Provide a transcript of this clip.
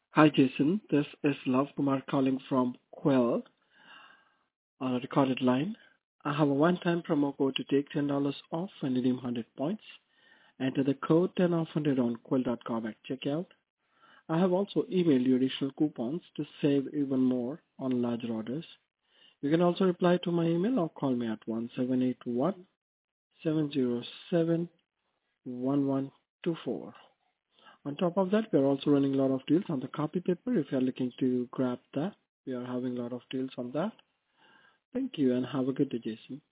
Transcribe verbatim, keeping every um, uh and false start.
Hi, Jason. This is Love Kumar calling from Quell on a recorded line. I have a one-time promo code to take ten dollars off and redeem one hundred points. Enter the code ten off one hundred on quill dot com at checkout. I have also emailed you additional coupons to save even more on larger orders. You can also reply to my email or call me at one seven eight one, seven zero seven, one one two four. On top of that, we are also running a lot of deals on the copy paper. If you are looking to grab that, we are having a lot of deals on that. Thank you and have a good day, Jason.